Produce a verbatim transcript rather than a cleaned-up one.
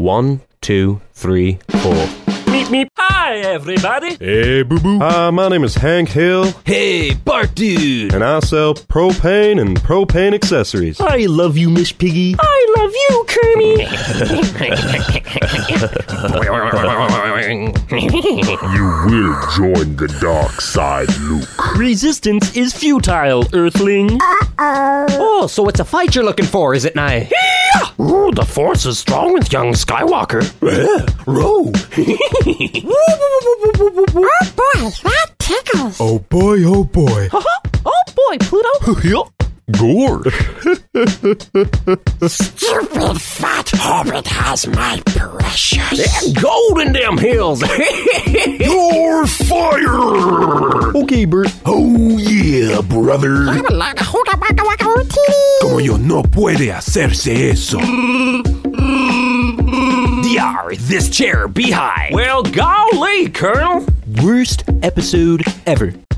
One, two, three, four. Meep, meep. Hi, everybody. Hey, boo-boo. Hi, my name is Hank Hill, Hey, Bart Dude. and I sell propane and propane accessories. I love you, Miss Piggy. I love you, Kermit. You will join the dark side, Luke. Resistance is futile, Earthling. Oh, so it's a fight you're looking for, is it now? Ooh, the Force is strong with young Skywalker. Row. Oh boy, that tickles. Oh boy, oh boy. Oh boy, Pluto. Gore. Stupid fat hobbit has my precious. Gold in them hills. You're fired. Okay, Bert. Oh yeah, brother. Como yo no puede hacerse eso. Yar, this chair be high. Well, golly, Colonel. Worst episode ever.